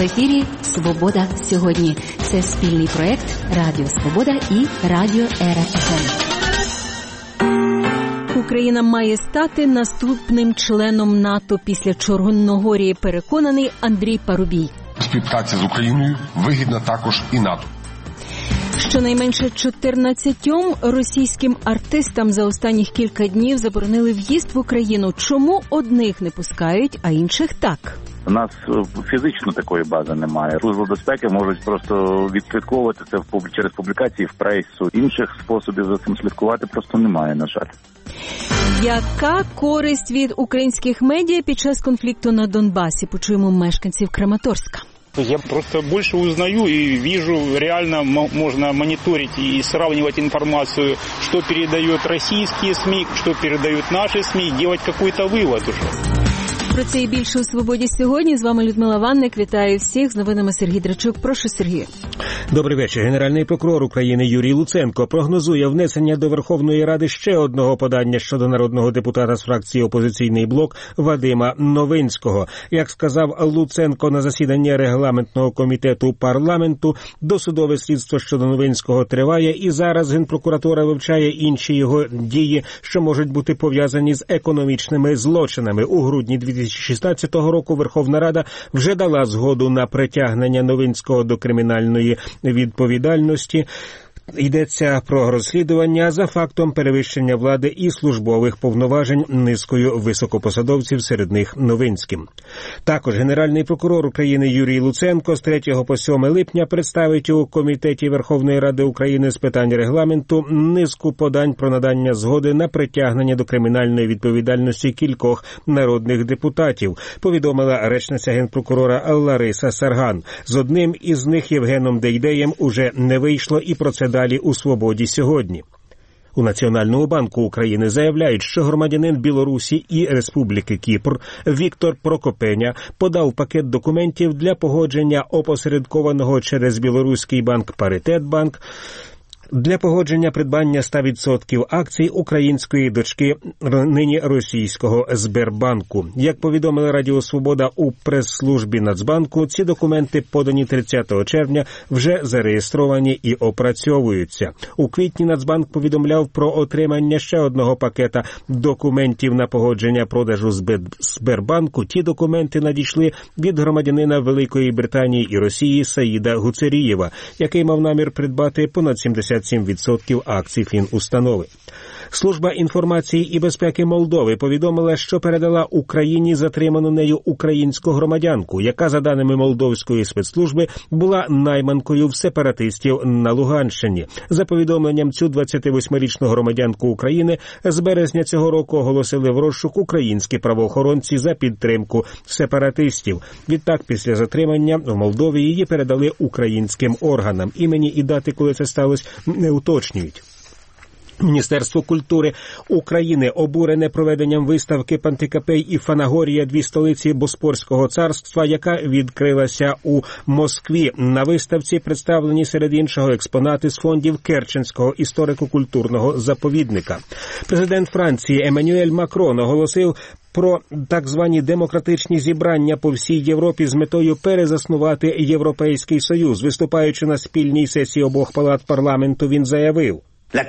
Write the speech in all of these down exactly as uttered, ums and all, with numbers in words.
В ефірі «Свобода сьогодні». Це спільний проект Радіо Свобода і Радіо Ера еф ем. Україна має стати наступним членом НАТО після Чорногорії, переконаний Андрій Парубій. Співпраця з Україною вигідна також і НАТО. Щонайменше чотирнадцятьом російським артистам за останніх кілька днів заборонили в'їзд в Україну. Чому одних не пускають, а інших так? У нас фізично такої бази немає. Служба безпеки можуть просто відслідковувати це через публікації в пресу. Інших способів за цим слідкувати просто немає, на жаль. Яка користь від українських медіа під час конфлікту на Донбасі? Почуємо мешканців Краматорська. Я просто больше узнаю и вижу, реально можно мониторить и сравнивать информацию, что передают российские СМИ, что передают наши СМИ, делать какой-то вывод уже. Про це і більше у «Свободі сьогодні». З вами Людмила Ванник. Вітаю всіх. З новинами Сергій Драчук. Прошу, Сергій. Добрий вечір. Генеральний прокурор України Юрій Луценко прогнозує внесення до Верховної Ради ще одного подання щодо народного депутата з фракції «Опозиційний блок» Вадима Новинського. Як сказав Луценко на засіданні регламентного комітету парламенту, досудове слідство щодо Новинського триває, і зараз Генпрокуратура вивчає інші його дії, що можуть бути пов'язані з економічними злочинами. У грудні дві тисячі шістнадцятого року Верховна Рада вже дала згоду на притягнення Новинського до кримінальної відповідальності. Йдеться про розслідування за фактом перевищення влади і службових повноважень низкою високопосадовців, серед них Новинським. Також Генеральний прокурор України Юрій Луценко з третього по сьоме липня представить у Комітеті Верховної Ради України з питань регламенту низку подань про надання згоди на притягнення до кримінальної відповідальності кількох народних депутатів, повідомила речниця Генпрокурора Лариса Сарган. З одним із них, Євгеном Дейдеєм, уже не вийшло, і про це далі у «Свободі сьогодні». У Національному банку України заявляють, що громадянин Білорусі і Республіки Кіпр Віктор Прокопеня подав пакет документів для погодження опосередкованого через білоруський банк «Паритетбанк» для погодження придбання ста відсотків акцій української дочки нині російського Сбербанку. Як повідомили Радіо Свобода у прес-службі Нацбанку, ці документи, подані тридцятого червня, вже зареєстровані і опрацьовуються. У квітні Нацбанк повідомляв про отримання ще одного пакета документів на погодження продажу Сбербанку. Ті документи надійшли від громадянина Великої Британії і Росії Саїда Гуцерієва, який мав намір придбати понад сімдесят сім відсотків акцій фінустанови. Служба інформації і безпеки Молдови повідомила, що передала Україні затриману нею українську громадянку, яка, за даними молдовської спецслужби, була найманкою в сепаратистів на Луганщині. За повідомленням, цю двадцятивосьмирічну громадянку України з березня цього року оголосили в розшук українські правоохоронці за підтримку сепаратистів. Відтак, після затримання в Молдові її передали українським органам. Імені і дати, коли це сталося, не уточнюють. Міністерство культури України обурене проведенням виставки «Пантикапей і Фанагорія. Дві столиці Боспорського царства», яка відкрилася у Москві. На виставці представлені серед іншого експонати з фондів Керченського історико-культурного заповідника. Президент Франції Еммануель Макрон оголосив про так звані демократичні зібрання по всій Європі з метою перезаснувати Європейський Союз. Виступаючи на спільній сесії обох палат парламенту, він заявив: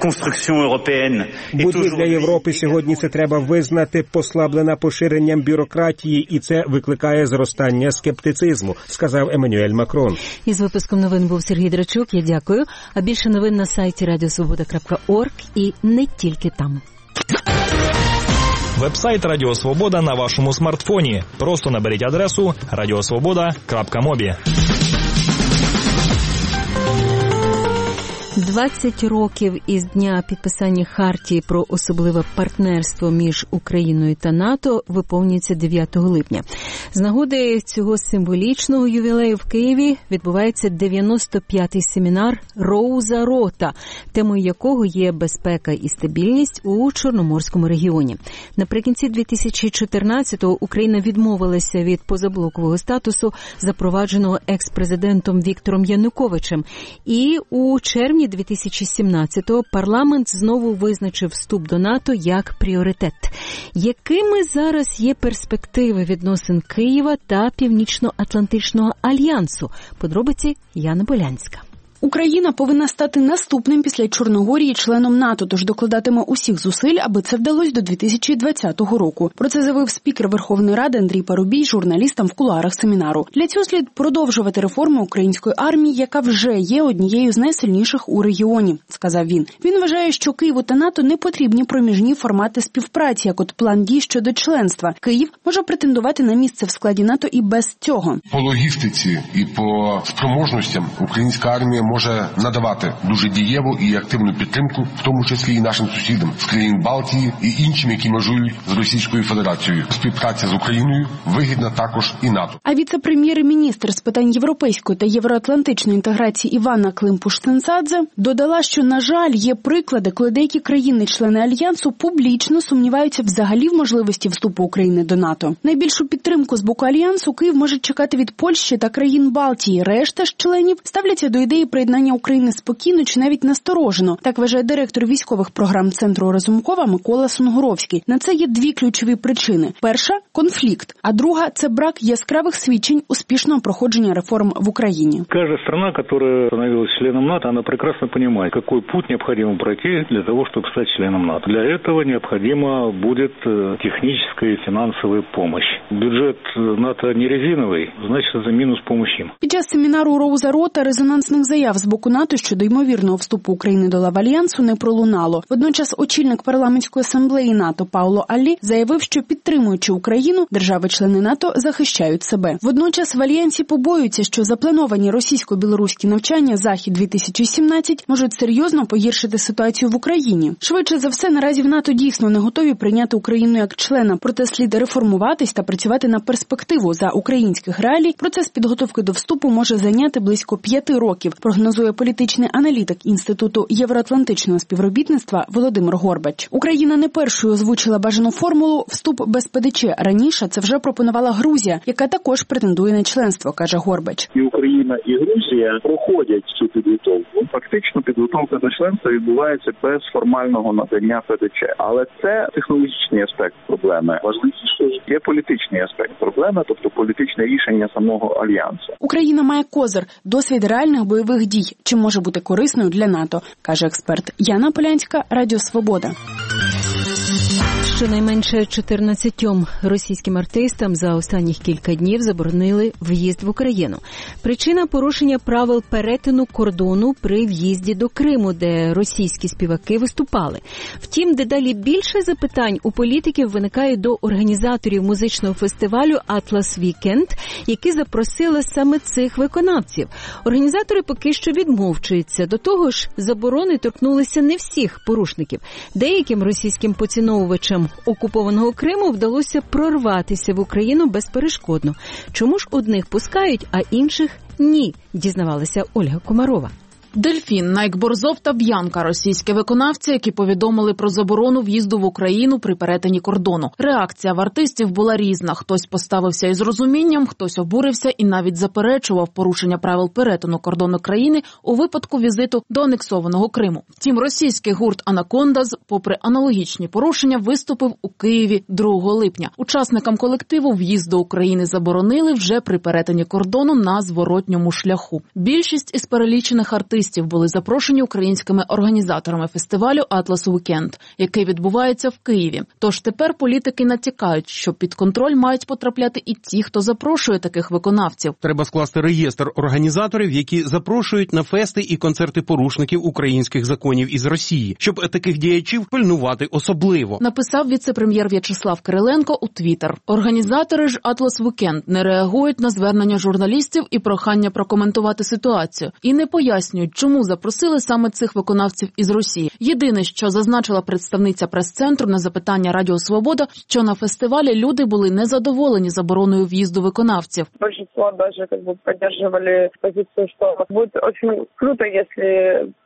«Будівля Європи сьогодні, це треба визнати, послаблена поширенням бюрократії, і це викликає зростання скептицизму», сказав Еммануель Макрон. Із випуском новин був Сергій Драчук. Я дякую. А більше новин на сайті радіосвобода крапка орг і не тільки там. Веб-сайт Радіо Свобода на вашому смартфоні. Просто наберіть адресу радіосвобода крапка мобі. двадцять років із дня підписання Хартії про особливе партнерство між Україною та НАТО виповнюється дев'ятого липня. З нагоди цього символічного ювілею в Києві відбувається дев'яносто п'ятий семінар «Роуза Рота», темою якого є безпека і стабільність у Чорноморському регіоні. Наприкінці дві тисячі чотирнадцятого Україна відмовилася від позаблокового статусу, запровадженого екс-президентом Віктором Януковичем, і у червні травні дві тисячі сімнадцятого парламент знову визначив вступ до НАТО як пріоритет. Якими зараз є перспективи відносин Києва та Північно-Атлантичного альянсу? Подробиці Яна Полянська. Україна повинна стати наступним після Чорногорії членом НАТО, тож докладатиме усіх зусиль, аби це вдалося до дві тисячі двадцятого року. Про це заявив спікер Верховної Ради Андрій Парубій журналістам в кулуарах семінару. Для цього слід продовжувати реформи української армії, яка вже є однією з найсильніших у регіоні, сказав він. Він вважає, що Києву та НАТО не потрібні проміжні формати співпраці, як от план дій щодо членства. Київ може претендувати на місце в складі НАТО і без цього. По логістиці і по спроможностям українська армія може надавати дуже дієву і активну підтримку, в тому числі і нашим сусідам з країн Балтії і іншим, які межують з Російською Федерацією. Співпраця з Україною вигідна також і НАТО. А віце-прем'єр-міністр з питань європейської та євроатлантичної інтеграції Іванна Климпуш-Цинцадзе додала, що, на жаль, є приклади, коли деякі країни-члени Альянсу публічно сумніваються взагалі в можливості вступу України до НАТО. Найбільшу підтримку з боку Альянсу Київ може чекати від Польщі та країн Балтії. Решта ж членів ставляться до ідеї приєднання України спокійно чи навіть насторожено. Так вважає директор військових програм Центру Разумкова Микола Сунгуровський. На це є дві ключові причини. Перша – конфлікт, а друга – це брак яскравих свідчень успішного проходження реформ в Україні. Кожна країна, яка становилась членом НАТО, вона прекрасно розуміє, який путь необхідно пройти для того, щоб стати членом НАТО. Для цього необхідна буде технічна і фінансова допомога. Бюджет НАТО не резиновий, значить це мінус допомоги їм. Під час семінару Роуза Рота резонансних заяв з боку НАТО щодо ймовірного вступу України до лав Альянсу не пролунало. Водночас очільник парламентської асамблеї НАТО Пауло Аллі заявив, що підтримуючи Україну, держави-члени НАТО захищають себе. Водночас в Альянсі побоюються, що заплановані російсько-білоруські навчання «Захід-дві тисячі сімнадцять» можуть серйозно погіршити ситуацію в Україні. Швидше за все, наразі в НАТО дійсно не готові прийняти Україну як члена, проте слід реформуватись та працювати на перспективу. За українських реалій процес підготовки до вступу може зайняти близько п'яти років, прогнозує політичний аналітик Інституту євроатлантичного співробітництва Володимир Горбач. Україна не першою озвучила бажану формулу «вступ без ПДЧ». Раніше це вже пропонувала Грузія, яка також претендує на членство, каже Горбач. І Україна, і Грузія проходять цю підготовку. Фактично підготовка до членства відбувається без формального надання ПДЧ. Але це технологічний аспект проблеми. Важливіше є політичний аспект проблеми, тобто політичне рішення самого Альянсу. Україна має козир – досвід реальних бойових дій, чим може бути корисною для НАТО, каже експерт. Яна Полянська, Радіо Свобода. Щонайменше чотирнадцятьом російським артистам за останніх кілька днів заборонили в'їзд в Україну. Причина – порушення правил перетину кордону при в'їзді до Криму, де російські співаки виступали. Втім, дедалі більше запитань у політиків виникає до організаторів музичного фестивалю «Атлас Вікенд», які запросили саме цих виконавців. Організатори поки що відмовчуються. До того ж, заборони торкнулися не всіх порушників. Деяким російським поціновувачам окупованого Криму вдалося прорватися в Україну безперешкодно. Чому ж одних пускають, а інших ні, дізнавалася Ольга Комарова. Дельфін, Найк Борзов та Б'янка – російські виконавці, які повідомили про заборону в'їзду в Україну при перетині кордону. Реакція в артистів була різна. Хтось поставився із розумінням, хтось обурився і навіть заперечував порушення правил перетину кордону країни у випадку візиту до анексованого Криму. Втім, російський гурт «Анакондаз», попри аналогічні порушення, виступив у Києві другого липня. Учасникам колективу в'їзд до України заборонили вже при перетині кордону на зворотньому шляху. Більшість із перелічених артистів були запрошені українськими організаторами фестивалю «Атлас Вікенд», який відбувається в Києві. Тож тепер політики натякають, що під контроль мають потрапляти і ті, хто запрошує таких виконавців. Треба скласти реєстр організаторів, які запрошують на фести і концерти порушників українських законів із Росії, щоб таких діячів пильнувати особливо. Написав віце-прем'єр В'ячеслав Кириленко у Твіттер. Організатори ж «Атлас Вікенд» не реагують на звернення журналістів і прохання прокоментувати ситуацію. І не пояснюють, чому запросили саме цих виконавців із Росії. Єдине, що зазначила представниця прес-центру на запитання Радіо Свобода, що на фестивалі люди були незадоволені забороною в'їзду виконавців. Большинство даже как бы поддерживали позицию, что будет очень круто, если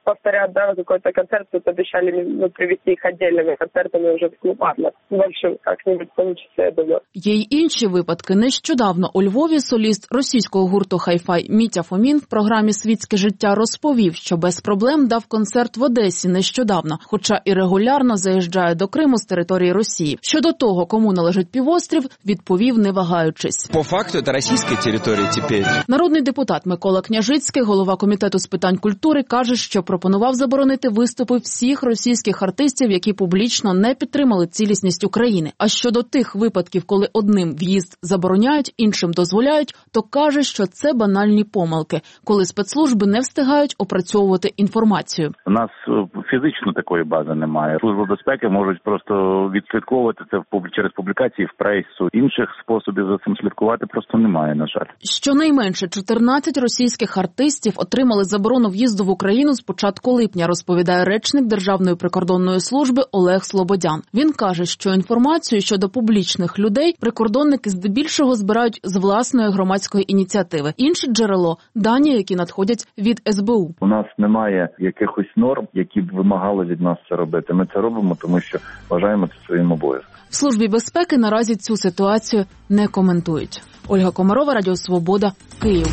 повторят, да, какой-то концерт, тут обещали ну, привести их отдельными концертами уже в клуб «Атлас». В общем, как-нибудь получится, я думаю. Є й інші випадки. Нещодавно у Львові соліст російського гурту «Хай-фай» Мітя Фомін в програмі «Світське життя» розповів, що без проблем дав концерт в Одесі нещодавно, хоча і регулярно заїжджає до Криму з території Росії. Щодо того, кому належить півострів, відповів не вагаючись. По факту, це російська територія тепер. Народний депутат Микола Княжицький, голова комітету з питань культури, каже, що пропонував заборонити виступи всіх російських артистів, які публічно не підтримали цілісність України. А щодо тих випадків, коли одним в'їзд забороняють, іншим дозволяють, то каже, що це банальні помилки, коли спецслужби не встигають опрацьовувати інформацію. У нас фізично такої бази немає. Служба безпеки можуть просто відслідковувати це через публікації в пресу. Інших способів за цим слідкувати просто немає, на жаль. Щонайменше чотирнадцять російських артистів отримали заборону в'їзду в Україну з початку липня, розповідає речник Державної прикордонної служби Олег Слободян. Він каже, що інформацію щодо публічних людей прикордонники здебільшого збирають з власної громадської ініціативи. Інше джерело – дані, які надходять від ес бе у. У нас немає якихось норм, які б вимагали від нас це робити. Ми це робимо, тому що вважаємо це своїм обов'язком. В Службі безпеки наразі цю ситуацію не коментують. Ольга Комарова, Радіо Свобода, Київ.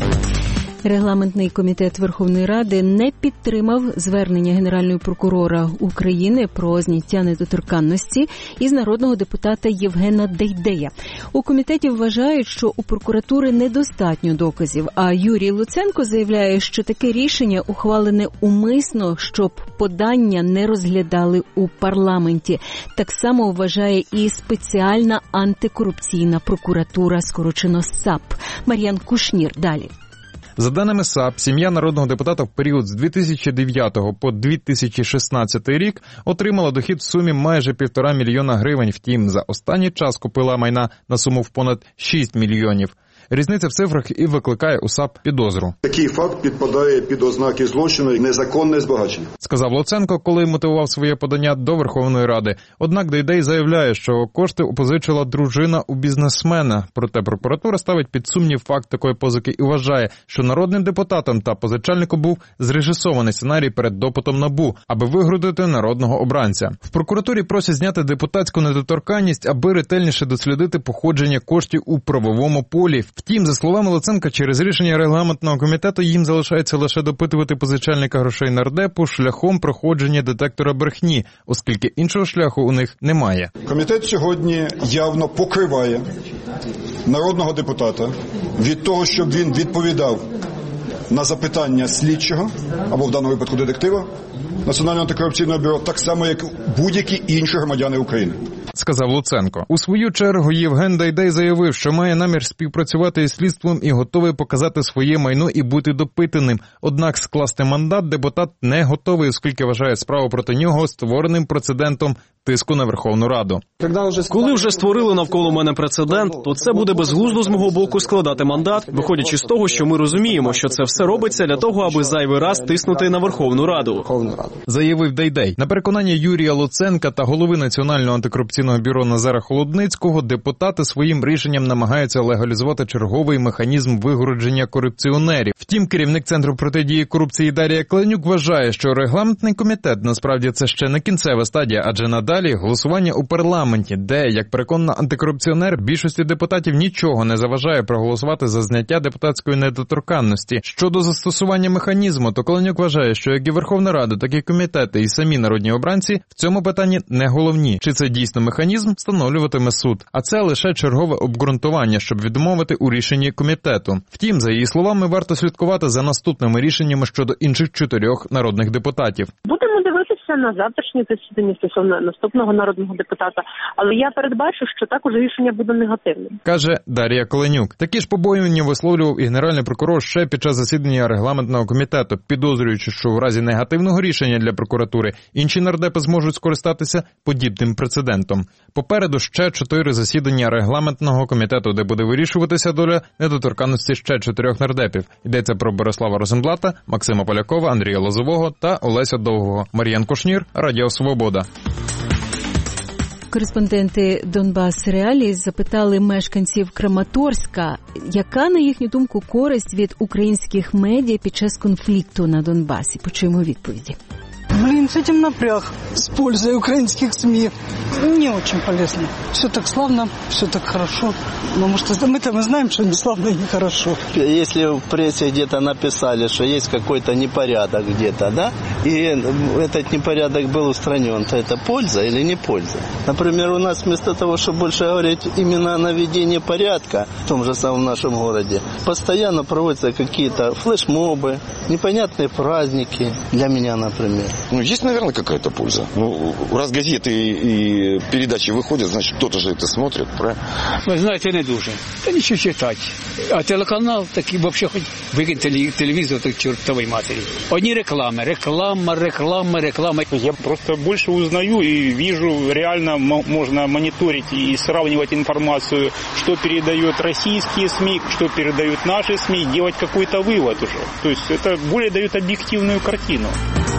Регламентний комітет Верховної Ради не підтримав звернення Генерального прокурора України про зняття недоторканності із народного депутата Євгена Дейдея. У комітеті вважають, що у прокуратури недостатньо доказів, а Юрій Луценко заявляє, що таке рішення ухвалене умисно, щоб подання не розглядали у парламенті. Так само вважає і спеціальна антикорупційна прокуратура, скорочено САП. Мар'ян Кушнір далі. За даними САП, сім'я народного депутата в період з дві тисячі дев'ятого по дві тисячі шістнадцятий рік отримала дохід в сумі майже півтора мільйона гривень. Втім, за останній час купила майна на суму в понад шість мільйонів. Різниця в цифрах і викликає у САП підозру. Такий факт підпадає під ознаки злочину і незаконне збагачення, сказав Луценко, коли мотивував своє подання до Верховної Ради. Однак Дейдей заявляє, що кошти опозичила дружина у бізнесмена. Проте прокуратура ставить під сумнів факт такої позики і вважає, що народним депутатам та позичальнику був зрежисований сценарій перед допитом НАБУ, аби вигородити народного обранця. В прокуратурі просять зняти депутатську недоторканність, аби ретельніше дослідити походження коштів у правовому полі. Втім, за словами Луценка, через рішення регламентного комітету їм залишається лише допитувати позичальника грошей нардепу шляхом проходження детектора брехні, оскільки іншого шляху у них немає. Комітет сьогодні явно покриває народного депутата від того, щоб він відповідав на запитання слідчого, або в даному випадку детектива, Національного антикорупційного бюро, так само, як будь-які інші громадяни України. Сказав Луценко. У свою чергу Євген Дейдей заявив, що має намір співпрацювати із слідством і готовий показати своє майно і бути допитаним. Однак скласти мандат депутат не готовий, оскільки вважає справу проти нього створеним прецедентом тиску на Верховну Раду. Коли вже створили навколо мене прецедент, то це буде безглуздо з мого боку складати мандат, виходячи з того, що ми розуміємо, що це все робиться для того, аби зайвий раз тиснути на Верховну Раду. Заявив Дейдей. На переконання Юрія Луценка та голови Національного антикорупційного бюро Назара Холодницького, депутати своїм рішенням намагаються легалізувати черговий механізм вигородження корупціонерів. Втім, керівник Центру протидії корупції Дар'я Кленюк вважає, що регламентний комітет насправді це ще не кінцева стадія, адже надалі голосування у парламенті, де, як переконана антикорупціонер, більшості депутатів нічого не заважає проголосувати за зняття депутатської недоторканності. Щодо застосування механізму, то Кленюк вважає, що як і Верховна Рада, так і комітети і самі народні обранці в цьому питанні не головні. Чи це дійсно механізм, встановлюватиме суд. А це лише чергове обґрунтування, щоб відмовити у рішенні комітету. Втім, за її словами, варто слідкувати за наступними рішеннями щодо інших чотирьох народних депутатів. Будемо дивитися на завтрашнє засідання стосовно наступного народного депутата, але я передбачу, що також рішення буде негативним. Каже Дар'я Кленюк. Такі ж побоювання висловлював і генеральний прокурор ще під час засідання регламентного комітету, підозрюючи, що в разі негативного рішення для прокуратури інші нардепи зможуть скористатися подібним прецедентом. Попереду ще чотири засідання регламентного комітету, де буде вирішуватися доля недоторканності ще чотирьох нардепів. Йдеться про Борислава Розенблата, Максима Полякова, Андрія Лозового та Олеся Довгого. Мар'ян Кушнір, Радіо Свобода. Кореспонденти Донбас Реалії запитали мешканців Краматорська, яка, на їхню думку, користь від українських медіа під час конфлікту на Донбасі. Почуємо відповіді. Блин, с этим напряг, с пользой украинских СМИ. Не очень полезно. Все так славно, все так хорошо. Потому что мы-то мы знаем, что не славно и не хорошо. Если в прессе где-то написали, что есть какой-то непорядок где-то, да, и этот непорядок был устранен, то это польза или не польза? Например, у нас вместо того, чтобы больше говорить именно о наведении порядка в том же самом нашем городе, постоянно проводятся какие-то флешмобы, непонятные праздники, для меня, например. Ну, есть, наверное, какая-то польза. Ну, раз газеты и передачи выходят, значит, кто-то же это смотрит, правильно? Ви знаєте, не дуже. Та нічого читати. А телеканал такий, взагалі, хоч викинь телевізор, так чортовій матері. Одні реклами, реклама, реклама, реклама. Я просто больше узнаю и вижу, реально можно мониторить и сравнивать информацию, что передают российские СМИ, что передают наши СМИ, делать какой-то вывод уже. То есть это более дает объективную картину.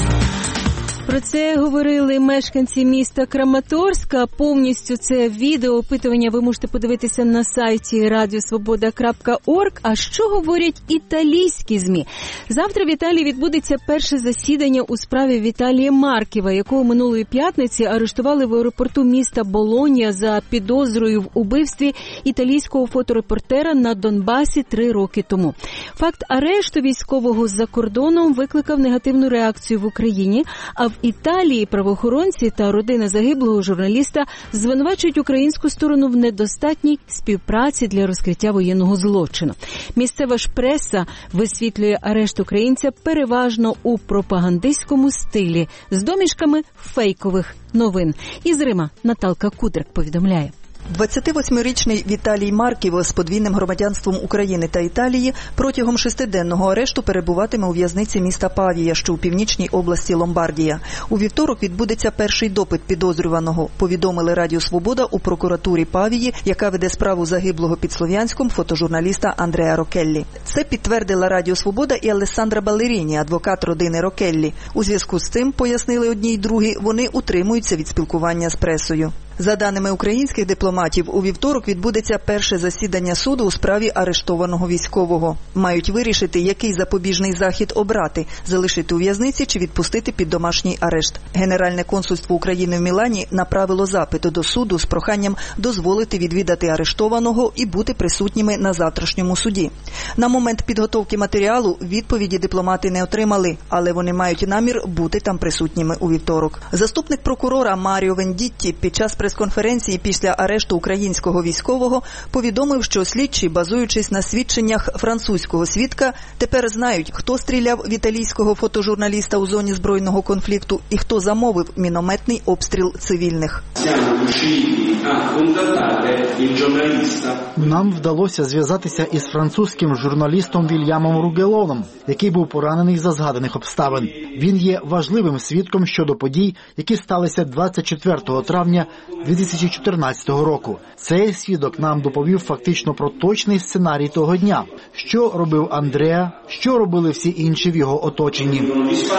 Про це говорили мешканці міста Краматорська. Повністю це відеоопитування ви можете подивитися на сайті радіо свобода крапка орг. А що говорять італійські ЗМІ? Завтра в Італії відбудеться перше засідання у справі Віталія Марківа, якого минулої п'ятниці арештували в аеропорту міста Болонья за підозрою в убивстві італійського фоторепортера на Донбасі три роки тому. Факт арешту військового за кордоном викликав негативну реакцію в Україні, а в Італії правоохоронці та родина загиблого журналіста звинувачують українську сторону в недостатній співпраці для розкриття воєнного злочину. Місцева ж преса висвітлює арешт українця переважно у пропагандистському стилі з домішками фейкових новин. Із Рима Наталка Кудрик повідомляє. двадцятивосьмирічний Віталій Марків з подвійним громадянством України та Італії протягом шестиденного арешту перебуватиме у в'язниці міста Павія, що у північній області Ломбардія. У вівторок відбудеться перший допит підозрюваного, повідомили Радіо Свобода у прокуратурі Павії, яка веде справу загиблого під Слов'янськом фотожурналіста Андреа Рокеллі. Це підтвердила Радіо Свобода і Алессандра Балеріні, адвокат родини Рокеллі. У зв'язку з цим, пояснили одні й другі, вони утримуються від спілкування з пресою. За даними українських дипломатів, у вівторок відбудеться перше засідання суду у справі арештованого військового. Мають вирішити, який запобіжний захід обрати – залишити у в'язниці чи відпустити під домашній арешт. Генеральне консульство України в Мілані направило запит до суду з проханням дозволити відвідати арештованого і бути присутніми на завтрашньому суді. На момент підготовки матеріалу відповіді дипломати не отримали, але вони мають намір бути там присутніми у вівторок. Заступник прокурора Маріо Вендітті під час прес-конференції після арешту українського військового повідомив, що слідчі, базуючись на свідченнях французького свідка, тепер знають, хто стріляв в італійського фотожурналіста у зоні збройного конфлікту і хто замовив мінометний обстріл цивільних. Нам вдалося зв'язатися із французьким журналістом Вільямом Ругелоном, який був поранений за згаданих обставин. Він є важливим свідком щодо подій, які сталися двадцять четвертого травня дві тисячі чотирнадцятого року. Цей свідок нам доповів фактично про точний сценарій того дня. Що робив Андреа, що робили всі інші в його оточенні.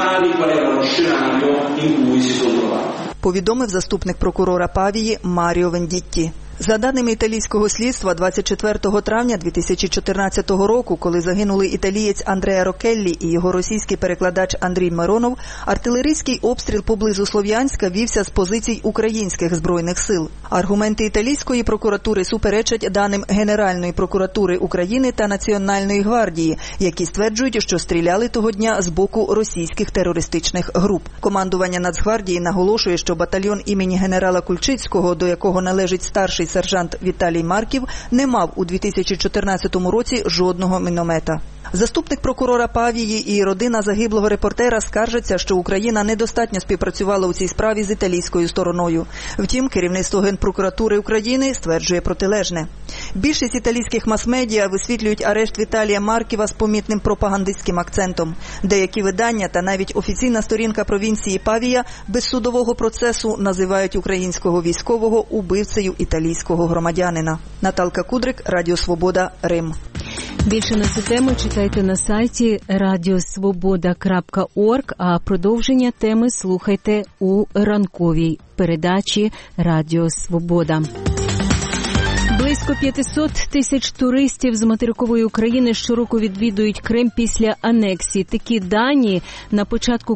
Повідомив заступник прокурора Павії Маріо Вендітті. За даними італійського слідства, двадцять четвертого травня дві тисячі чотирнадцятого року, коли загинули італієць Андреа Рокеллі і його російський перекладач Андрій Миронов, артилерійський обстріл поблизу Слов'янська вівся з позицій українських збройних сил. Аргументи італійської прокуратури суперечать даним Генеральної прокуратури України та Національної гвардії, які стверджують, що стріляли того дня з боку російських терористичних груп. Командування Нацгвардії наголошує, що батальйон імені генерала Кульчицького, до якого належить старший сержант Віталій Марків, не мав у дві тисячі чотирнадцятому році жодного міномета. Заступник прокурора Павії і родина загиблого репортера скаржаться, що Україна недостатньо співпрацювала у цій справі з італійською стороною. Втім, керівництво Генпрокуратури України стверджує протилежне. Більшість італійських мас-медіа висвітлюють арешт Віталія Марківа з помітним пропагандистським акцентом. Деякі видання та навіть офіційна сторінка провінції Павія без судового процесу називають українського військового убивцею італійського громадянина. Наталка Кудрик, Радіо Свобода, Рим. Більше на цю тему читайте на сайті радіо свобода крапка орг, а продовження теми слухайте у ранковій передачі Радіо Свобода. Близько п'ятсот тисяч туристів з материкової України щороку відвідують Крим після анексії. Такі дані на початку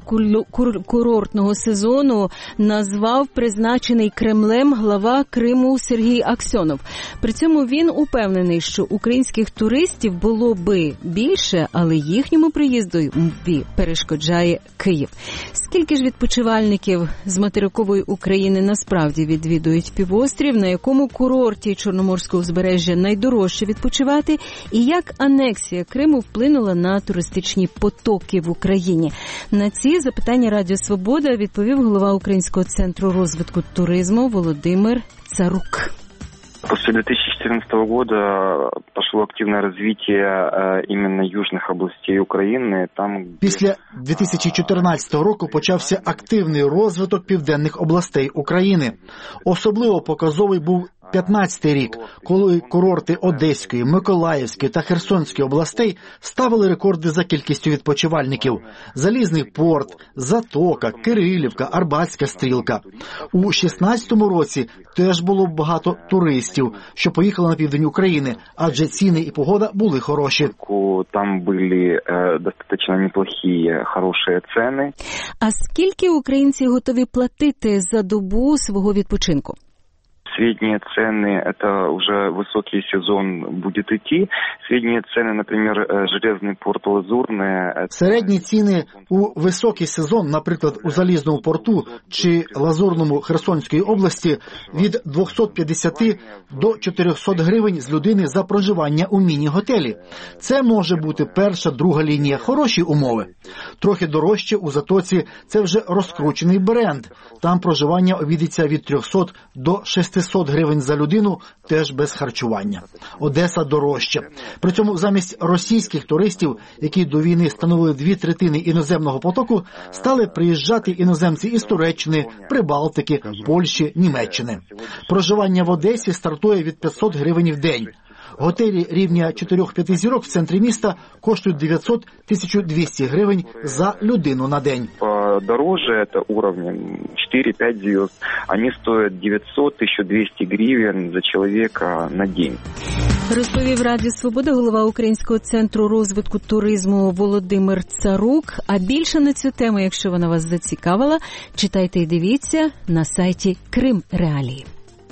курортного сезону назвав призначений Кремлем глава Криму Сергій Аксьонов. При цьому він упевнений, що українських туристів було би більше, але їхньому приїздові перешкоджає Київ. Скільки ж відпочивальників з материкової України насправді відвідують півострів, на якому курорті Чорноморського узбережжя найдорожче відпочивати, і як анексія Криму вплинула на туристичні потоки в Україні? На ці запитання Радіо Свобода відповів голова Українського центру розвитку туризму Володимир Царук. После две тысячи четырнадцатого года пошло активное развитие именно южных областей України. Там Після дві тисячі чотирнадцятого року почався активний розвиток південних областей України. Особливо показовий був п'ятнадцятий рік, коли курорти Одеської, Миколаївської та Херсонської областей ставили рекорди за кількістю відпочивальників. Залізний порт, Затока, Кирилівка, Арбатська стрілка. У шістнадцятому році теж було багато туристів, що поїхали на південь України, адже ціни і погода були хороші. Там були е, достатньо неплохі, хороші ціни. А скільки українці готові платити за добу свого відпочинку? Средние цены, это уже высокий сезон будет идти. Средние цены, например, Железный порт Лазурне. Середні ціни у високий сезон, наприклад, у Залізному порту чи Лазурному Херсонської області, від двісті п'ятдесят до чотирьохсот гривень з людини за проживання у міні-готелі. Це може бути перша, друга лінія, хороші умови. Трохи дорожче у Затоці – це вже розкручений бренд. Там проживання обійдеться від трьохсот до шестисот гривень за людину, теж без харчування. Одеса дорожча. При цьому замість російських туристів, які до війни становили дві третини іноземного потоку, стали приїжджати іноземці із Туреччини, Прибалтики, Польщі, Німеччини. Проживання в Одесі стартує від п'ятсот гривень в день. Готелі рівня чотири-п'ять зірок в центрі міста коштують дев'ятсот - тисячу двісті гривень за людину на день. Дороже это уровнем чотири-п'ять звезд. Они стоят девятьсот - тисячу двісті гривень за чоловіка на день. Розповів Радіо Свобода голова Українського центру розвитку туризму Володимир Царук. А більше на цю тему, якщо вона вас зацікавила, читайте і дивіться на сайті Крим Реалії.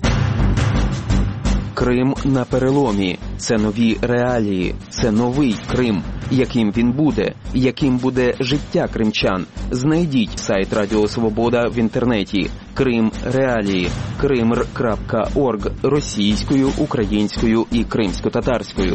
Крим на переломі. Це нові реалії. Це новий Крим. Яким він буде? Яким буде життя кримчан? Знайдіть сайт Радіо Свобода в інтернеті. Крим Реалії. кримр крапка орг російською, українською і кримсько-татарською.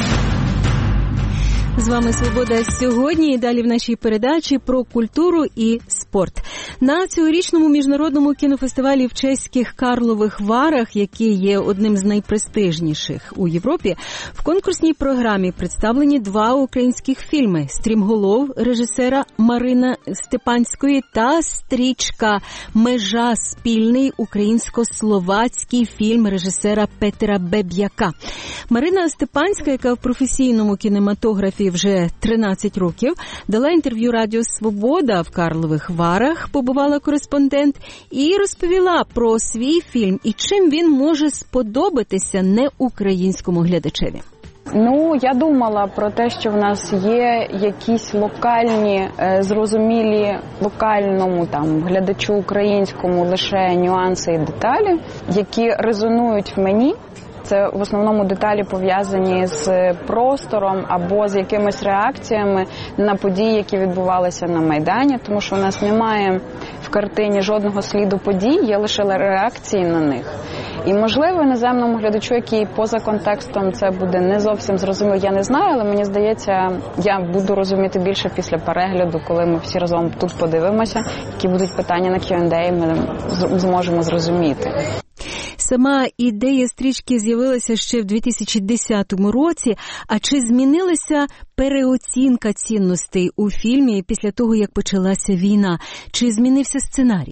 З вами Свобода сьогодні і далі в нашій передачі про культуру і спорт. На цьогорічному міжнародному кінофестивалі в чеських Карлових Варах, який є одним з найпрестижніших у Європі, в конкурсній програмі представлені два українських фільми «Стрімголов» режисера Марини Степанської та «Стрічка. Межа» спільний українсько-словацький фільм режисера Петера Беб'яка. Марина Степанська, яка в професійному кінематографі вже тринадцять років, дала інтерв'ю Радіо Свобода в Карлових Варах, побувала кореспондент, і розповіла про свій фільм і чим він може сподобатися неукраїнському глядачеві. Ну, я думала про те, що в нас є якісь локальні, зрозумілі локальному там глядачу українському лише нюанси і деталі, які резонують в мені. Це в основному деталі пов'язані з простором або з якимись реакціями на події, які відбувалися на Майдані, тому що у нас немає в картині жодного сліду подій, є лише реакції на них. І, можливо, іноземному глядачу, який поза контекстом це буде не зовсім зрозуміло, я не знаю, але мені здається, я буду розуміти більше після перегляду, коли ми всі разом тут подивимося, які будуть питання на к'ю енд ей, ми зможемо зрозуміти. Сама ідея стрічки з'явилася ще в дві тисячі десятому році. А чи змінилася переоцінка цінностей у фільмі після того, як почалася війна? Чи змінився сценарій?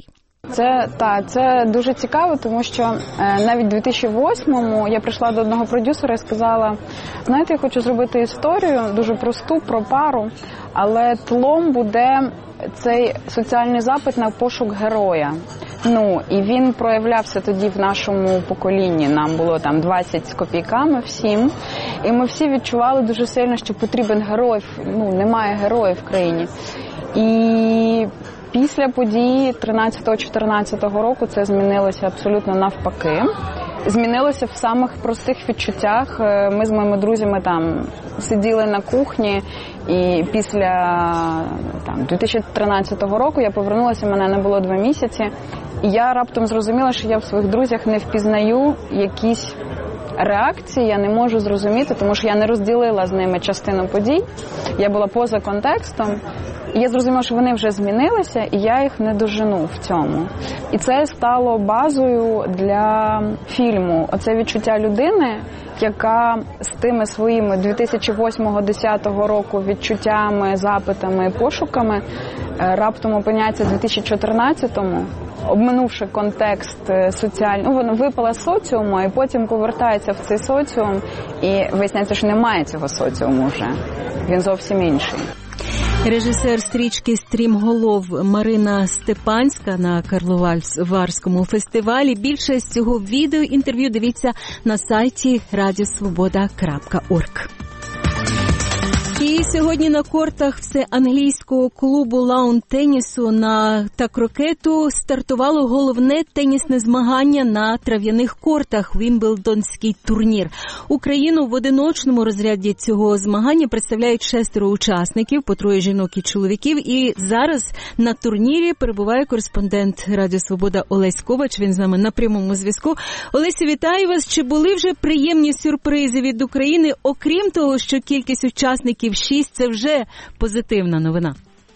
Це та це дуже цікаво, тому що е, навіть у дві тисячі восьмому я прийшла до одного продюсера і сказала: знаєте, я хочу зробити історію дуже просту про пару, але тлом буде цей соціальний запит на пошук героя. Ну, і він проявлявся тоді в нашому поколінні. Нам було там двадцять з копійками всім. І ми всі відчували дуже сильно, що потрібен герой. Ну, немає героїв в країні. І після події тринадцятого-чотирнадцятого року це змінилося абсолютно навпаки. Змінилося в самих простих відчуттях. Ми з моїми друзями там сиділи на кухні, і після там, дві тисячі тринадцятого року я повернулася, мене не було два місяці, і я раптом зрозуміла, що я в своїх друзях не впізнаю якісь реакції, я не можу зрозуміти, тому що я не розділила з ними частину подій, я була поза контекстом. І я зрозуміла, що вони вже змінилися, і я їх не дожену в цьому. І це стало базою для фільму. Оце відчуття людини, яка з тими своїми дві тисячі восьмого-десятого року відчуттями, запитами, пошуками раптом опиняється в дві тисячі чотирнадцятому, обминувши контекст соціальний. Ну, вона випала з соціуму, і потім повертається в цей соціум, і виясняється, що немає цього соціуму вже. Він зовсім інший. Режисер стрічки «Стрімголов» Марина Степанська на Карловарському фестивалі. Більше з цього відеоінтерв'ю дивіться на сайті радіосвобода крапка орг. І сьогодні на кортах всеанглійського клубу лаун-тенісу на та крокету стартувало головне тенісне змагання на трав'яних кортах – Вімблдонський турнір. Україну в одиночному розряді цього змагання представляють шестеро учасників, по троє жінок і чоловіків. І зараз на турнірі перебуває кореспондент Радіо Свобода Олесь Ковач. Він з нами на прямому зв'язку. Олесі, вітаю вас. Чи були вже приємні сюрпризи від України, окрім того, що кількість учасників шість – це вже позитивна новина?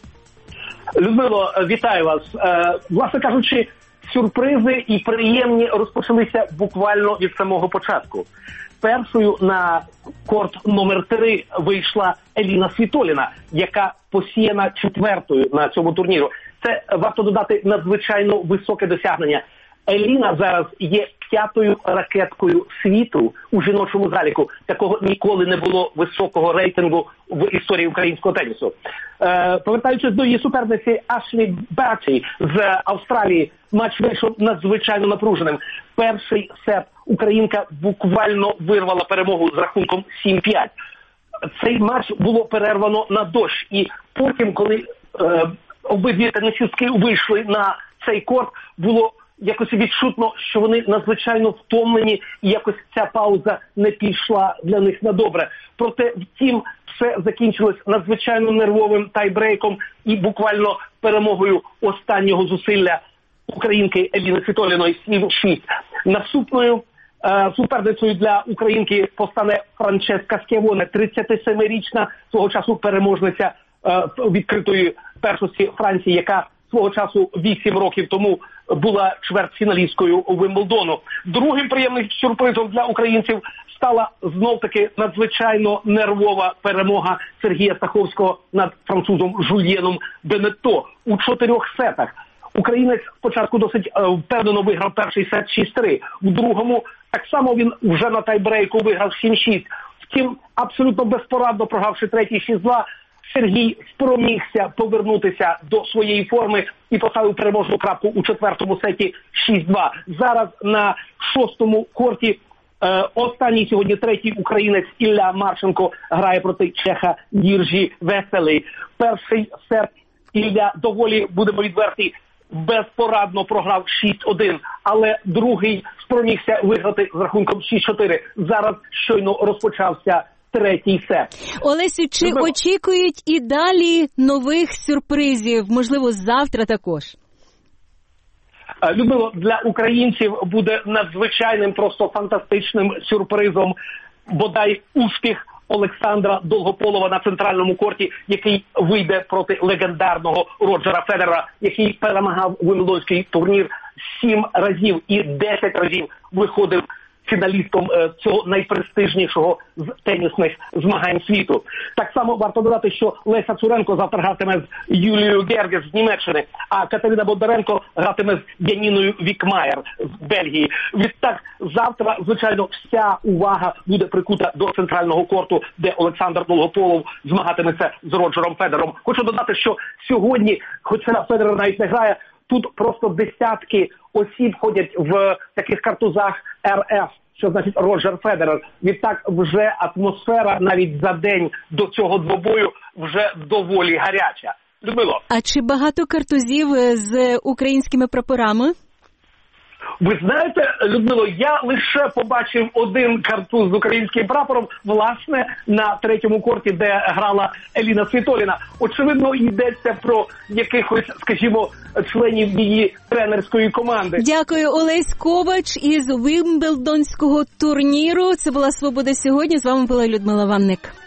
Людмило, вітаю вас. Е, власне кажучи, сюрпризи і приємні розпочалися буквально від самого початку. Першою на корт номер три вийшла Еліна Світоліна, яка посіяна четвертою на цьому турніру. Це, варто додати, надзвичайно високе досягнення. Еліна зараз є п'ятою ракеткою світу у жіночому заліку. Такого ніколи не було високого рейтингу в історії українського тенісу. Е, повертаючись до її суперниці Ашлі Барті з Австралії, матч вийшов надзвичайно напруженим. Перший сет українка буквально вирвала перемогу з рахунком сім п'ять. Цей матч було перервано на дощ. І потім, коли е, обидві тенісистки вийшли на цей корт, було якось відчутно, що вони надзвичайно втомлені, і якось ця пауза не пішла для них на добре. Проте, втім, все закінчилось надзвичайно нервовим тайбрейком і буквально перемогою останнього зусилля українки Еліни Світоліної сім шість. Наступною е, суперницею для українки постане Франческа Скевоне, тридцятисемирічна свого часу переможниця е, відкритої першості Франції, яка свого часу вісім років тому була чвертьфіналісткою у Вимблдону. Другим приємним сюрпризом для українців стала знов-таки надзвичайно нервова перемога Сергія Стаховського над французом Жульєном Бенетто у чотирьох сетах. Українець спочатку досить е, впевнено виграв перший сет шість три. У другому так само він вже на тайбрейку виграв сім шість. Втім, абсолютно безпорадно програвши третій шість два, Сергій спромігся повернутися до своєї форми і поставив переможну крапку у четвертому сеті шість два. Зараз на шостому корті е, останній сьогодні третій українець Ілля Марченко грає проти чеха Єржі Веселий. Перший сет Ілля доволі, будемо відверті, безпорадно програв шість один, але другий спромігся виграти з рахунком шість чотири. Зараз щойно розпочався третій сет. Олесю, чи Любимо. очікують і далі нових сюрпризів, можливо, завтра також? Любило, для українців буде надзвичайним, просто фантастичним сюрпризом бодай успіх Олександра Долгополова на центральному корті, який вийде проти легендарного Роджера Федерера, який перемагав Вимблдонський турнір сім разів і десять разів виходив фіналістом цього найпрестижнішого з тенісних змагань світу. Так само варто додати, що Леся Цуренко завтра гратиме з Юлією Гергес з Німеччини, а Катерина Бондаренко гратиме з Яніною Вікмаєр з Бельгії. Відтак завтра, звичайно, вся увага буде прикута до центрального корту, де Олександр Долгополов змагатиметься з Роджером Федерером. Хочу додати, що сьогодні, хоча Федерер навіть не грає, тут просто десятки осіб ходять в таких картузах ар еф, що значить Роджер Федерер. Відтак вже атмосфера навіть за день до цього двобою вже доволі гаряча. Людмило. А чи багато картузів з українськими прапорами? Ви знаєте, Людмило, я лише побачив один картуз з українським прапором, власне, на третьому корті, де грала Еліна Світоліна. Очевидно, йдеться про якихось, скажімо, членів її тренерської команди. Дякую, Олесь Ковач із Вімблдонського турніру. Це була «Свобода сьогодні». З вами була Людмила Ванник.